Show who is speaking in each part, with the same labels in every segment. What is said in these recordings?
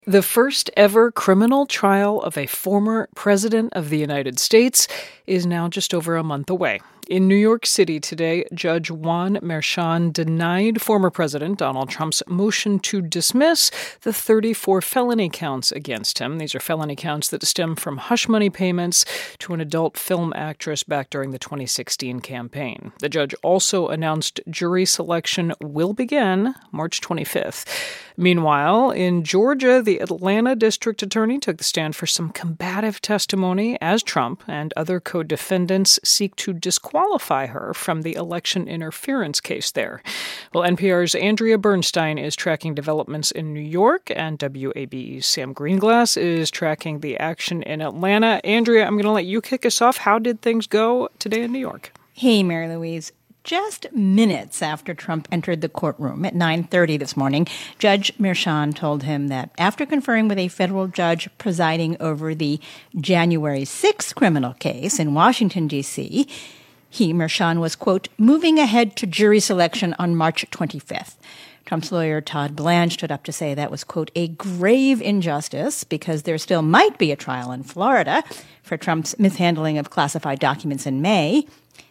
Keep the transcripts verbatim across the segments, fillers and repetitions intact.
Speaker 1: The first ever criminal trial of a former president of the United States is now just over a month away. In New York City today, Judge Juan Merchan denied former President Donald Trump's motion to dismiss the thirty-four felony counts against him. These are felony counts that stem from hush money payments to an adult film actress back during the twenty sixteen campaign. The judge also announced jury selection will begin March twenty-fifth. Meanwhile, in Georgia, the Atlanta district attorney took the stand for some combative testimony as Trump and other co-defendants seek to disqualify her from the election interference case there. Well, N P R's Andrea Bernstein is tracking developments in New York, and W A B E's Sam Greenglass is tracking the action in Atlanta. Andrea, I'm going to let you kick us off. How did things go today in New York?
Speaker 2: Hey, Mary Louise. Just minutes after Trump entered the courtroom at nine thirty this morning, Judge Merchan told him that after conferring with a federal judge presiding over the January sixth criminal case in Washington, D C, he, Merchan, was, quote, moving ahead to jury selection on March twenty-fifth. Trump's lawyer, Todd Blanche, stood up to say that was, quote, a grave injustice because there still might be a trial in Florida for Trump's mishandling of classified documents in May.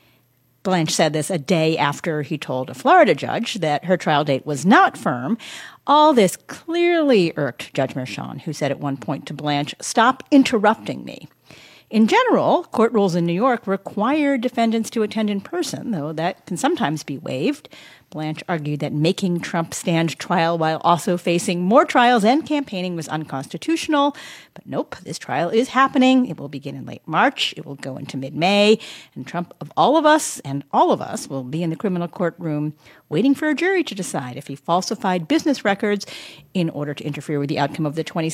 Speaker 2: Blanche said this a day after he told a Florida judge that her trial date was not firm. All this clearly irked Judge Merchan, who said at one point to Blanche, "Stop interrupting me." In general, court rules in New York require defendants to attend in person, though that can sometimes be waived. Blanche argued that making Trump stand trial while also facing more trials and campaigning was unconstitutional. But nope, this trial is happening. It will begin in late March. It will go into mid-May. And Trump, of all of us and all of us, will be in the criminal courtroom waiting for a jury to decide if he falsified business records in order to interfere with the outcome of the twenty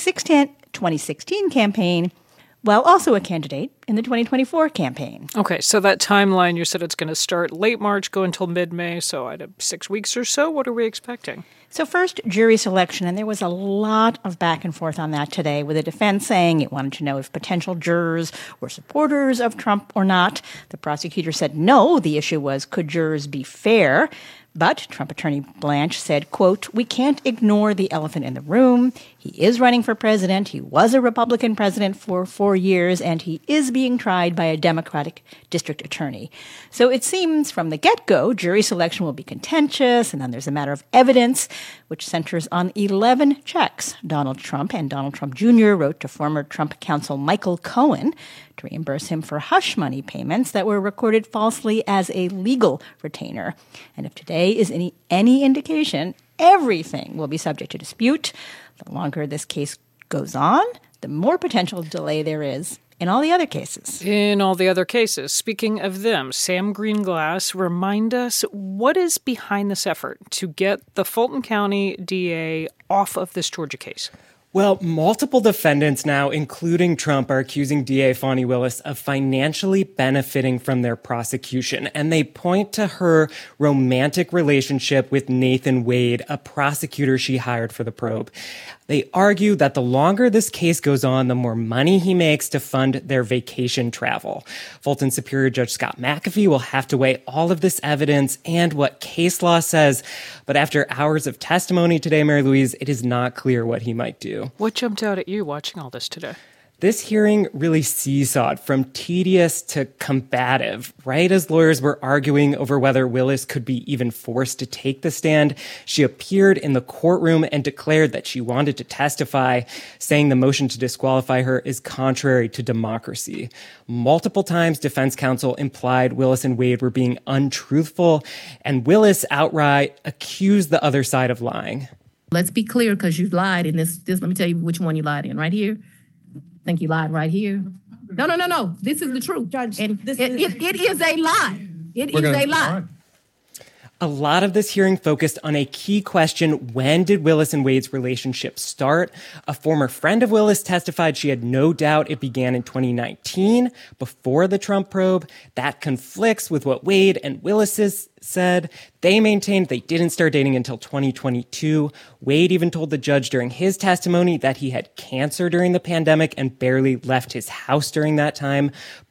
Speaker 2: sixteen campaign, while also a candidate in the twenty twenty-four campaign.
Speaker 1: Okay, so that timeline, you said it's going to start late March, go until mid-May, so I six weeks or so. What are we expecting?
Speaker 2: So first, jury selection, and there was a lot of back and forth on that today, with the defense saying it wanted to know if potential jurors were supporters of Trump or not. The prosecutor said no, the issue was could jurors be fair? But Trump attorney Blanche said, quote, we can't ignore the elephant in the room. He is running for president. He was a Republican president for four years, and he is being tried by a Democratic district attorney. So it seems from the get-go, jury selection will be contentious, and then there's a matter of evidence, which centers on eleven checks Donald Trump and Donald Trump Junior wrote to former Trump counsel Michael Cohen to reimburse him for hush money payments that were recorded falsely as a legal retainer. And if today is any, any indication, everything will be subject to dispute. The longer this case goes on, the more potential delay there is in all the other cases.
Speaker 1: In all the other cases. Speaking of them, Sam Greenglass, remind us what is behind this effort to get the Fulton County D A off of this Georgia case?
Speaker 3: Well, multiple defendants now, including Trump, are accusing D A Fani Willis of financially benefiting from their prosecution. And they point to her romantic relationship with Nathan Wade, a prosecutor she hired for the probe. They argue that the longer this case goes on, the more money he makes to fund their vacation travel. Fulton Superior Judge Scott McAfee will have to weigh all of this evidence and what case law says. But after hours of testimony today, Mary Louise, it is not clear what he might do.
Speaker 1: What jumped out at you watching all this today?
Speaker 3: This hearing really seesawed from tedious to combative. Right as lawyers were arguing over whether Willis could be even forced to take the stand, she appeared in the courtroom and declared that she wanted to testify, saying the motion to disqualify her is contrary to democracy. Multiple times, defense counsel implied Willis and Wade were being untruthful, and Willis outright accused the other side of lying.
Speaker 4: Let's be clear, because you've lied in this, this. Let me tell you which one you lied in. Right here. I think you lied right here. No, no, no, no. This is the truth. Judge, and this it, is... It, it is a lie. It We're is gonna, a lie. Right.
Speaker 3: A lot of this hearing focused on a key question: when did Willis and Wade's relationship start? A former friend of Willis testified she had no doubt it began in twenty nineteen, before the Trump probe. That conflicts with what Wade and Willis said. They maintained they didn't start dating until twenty twenty-two. Wade even told the judge during his testimony that he had cancer during the pandemic and barely left his house during that time.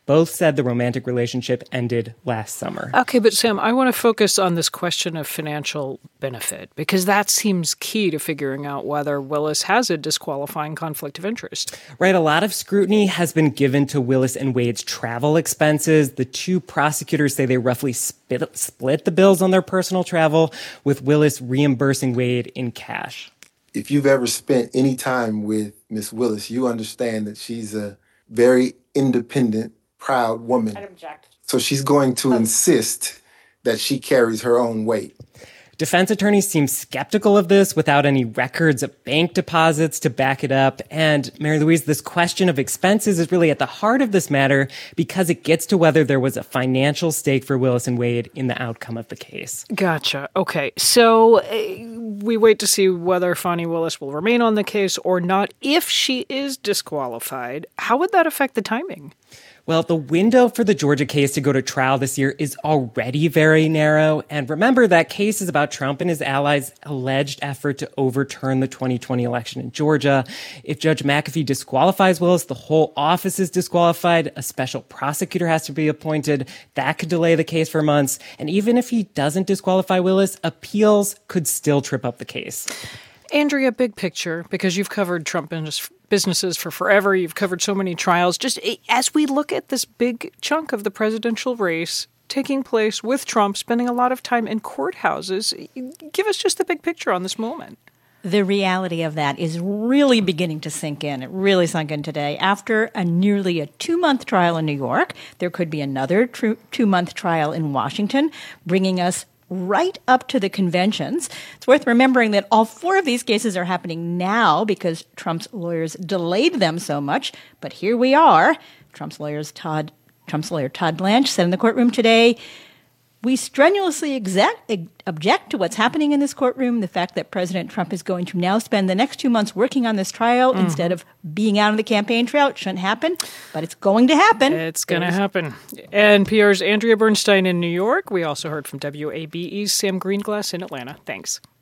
Speaker 3: both said the romantic relationship ended last summer.
Speaker 1: Okay, but Sam, I want to focus on this question of financial benefit, because that seems key to figuring out whether Willis has a disqualifying conflict of interest.
Speaker 3: Right. A lot of scrutiny has been given to Willis and Wade's travel expenses. The two prosecutors say they roughly split, split the bills on their personal travel, with Willis reimbursing Wade in cash.
Speaker 5: If you've ever spent any time with Miss Willis, you understand that she's a very independent, proud woman.
Speaker 6: I'd object.
Speaker 5: So she's going to oh. insist that she carries her own weight.
Speaker 3: Defense attorneys seem skeptical of this without any records of bank deposits to back it up. And Mary Louise, this question of expenses is really at the heart of this matter because it gets to whether there was a financial stake for Willis and Wade in the outcome of the case.
Speaker 1: Gotcha. Okay. So uh, we wait to see whether Fani Willis will remain on the case or not. If she is disqualified, how would that affect the timing?
Speaker 3: Well, the window for the Georgia case to go to trial this year is already very narrow. And remember, that case is about Trump and his allies' alleged effort to overturn the twenty twenty election in Georgia. If Judge McAfee disqualifies Willis, the whole office is disqualified. A special prosecutor has to be appointed. That could delay the case for months. And even if he doesn't disqualify Willis, appeals could still trip up the case.
Speaker 1: Andrea, big picture, because you've covered Trump businesses for forever. You've covered so many trials. Just as we look at this big chunk of the presidential race taking place with Trump spending a lot of time in courthouses, give us just the big picture on this moment.
Speaker 2: The reality of that is really beginning to sink in. It really sunk in today. After a nearly a two-month trial in New York, there could be another tr- two-month trial in Washington, bringing us right up to the conventions. It's worth remembering that all four of these cases are happening now because Trump's lawyers delayed them so much. But here we are. Trump's lawyers Todd, Trump's lawyer Todd Blanche said in the courtroom today, "We strenuously exact, object to what's happening in this courtroom. The fact that President Trump is going to now spend the next two months working on this trial mm-hmm. instead of being out on the campaign trail. It shouldn't happen, but it's going to happen."
Speaker 1: It's going to happen. N P R's Andrea Bernstein in New York. We also heard from W A B E's Sam Greenglass in Atlanta. Thanks.